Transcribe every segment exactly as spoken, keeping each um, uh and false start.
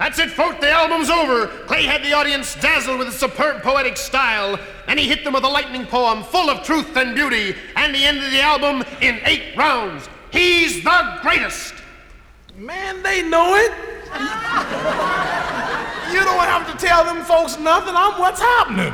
That's it, folk. The album's over. Clay had the audience dazzled with his superb poetic style, and he hit them with a lightning poem full of truth and beauty, and he ended the album in eight rounds. He's the greatest. Man, they know it. You don't have to tell them folks nothing. I'm what's happening.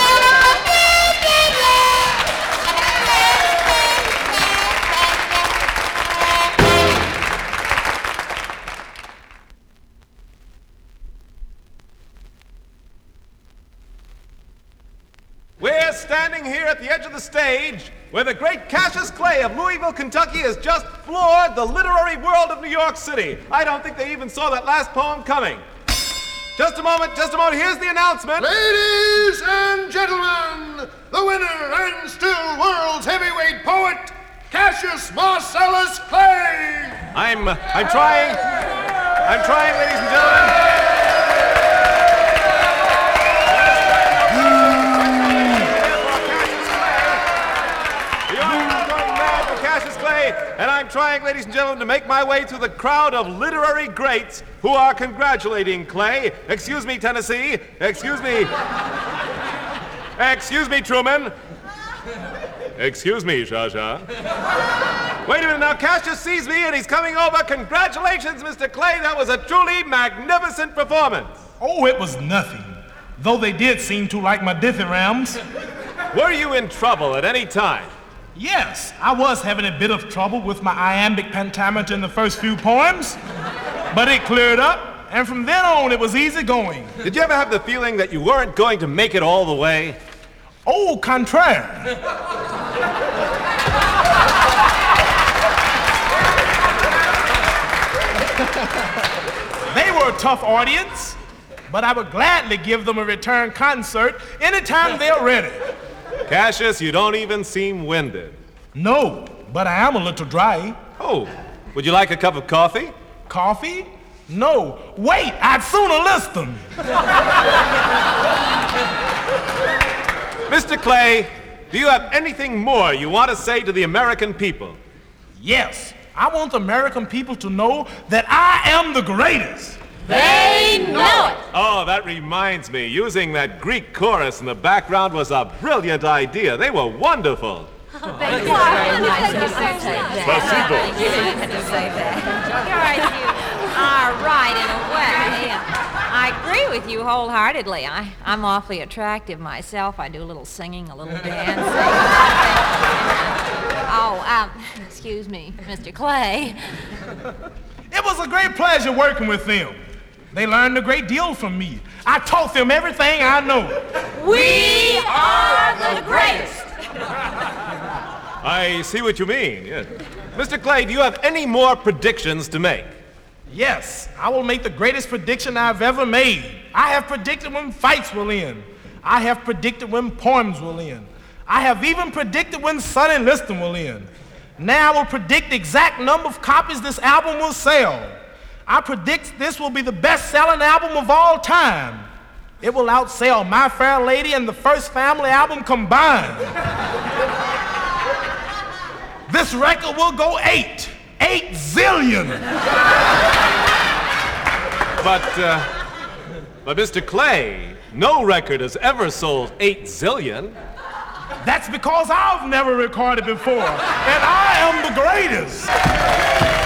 We're standing here at the edge of the stage where the great Cassius Clay of Louisville, Kentucky has just floored the literary world of New York City. I don't think they even saw that last poem coming. Just a moment, just a moment. Here's the announcement. Ladies and gentlemen, the winner and still world's heavyweight poet, Cassius Marcellus Clay. I'm, I'm trying, I'm trying, ladies and gentlemen. And I'm trying, ladies and gentlemen, to make my way through the crowd of literary greats who are congratulating Clay. Excuse me, Tennessee. Excuse me. Excuse me, Truman. Excuse me, Zsa Zsa. Wait a minute now. Cassius sees me and he's coming over. Congratulations, Mister Clay. That was a truly magnificent performance. Oh, it was nothing. Though they did seem to like my dithyrambs. Were you in trouble at any time? Yes, I was having a bit of trouble with my iambic pentameter in the first few poems, but it cleared up, and from then on it was easy going. Did you ever have the feeling that you weren't going to make it all the way? Au contraire. They were a tough audience, but I would gladly give them a return concert anytime they're ready. Cassius, you don't even seem winded. No, but I am a little dry. Oh, would you like a cup of coffee? Coffee? No. Wait, I'd sooner listen. Mister Clay, do you have anything more you want to say to the American people? Yes, I want the American people to know that I am the greatest. They know it. Oh, that reminds me. Using that Greek chorus in the background was a brilliant idea. They were wonderful. Oh, thank you very much. You said that. Thank you. You had to say that. You're right, you are right in a way. I agree with you wholeheartedly. I, I'm awfully attractive myself. I do a little singing, a little dancing. Oh, um, excuse me, Mister Clay. It was a great pleasure working with them. They learned a great deal from me. I taught them everything I know. We are the greatest. I see what you mean, yes. Mister Clay, do you have any more predictions to make? Yes, I will make the greatest prediction I've ever made. I have predicted when fights will end. I have predicted when poems will end. I have even predicted when Sonny Liston will end. Now I will predict the exact number of copies this album will sell. I predict this will be the best-selling album of all time. It will outsell My Fair Lady and the First Family album combined. This record will go eight. Eight zillion. But, uh, but Mister Clay, no record has ever sold eight zillion. That's because I've never recorded before, and I am the greatest.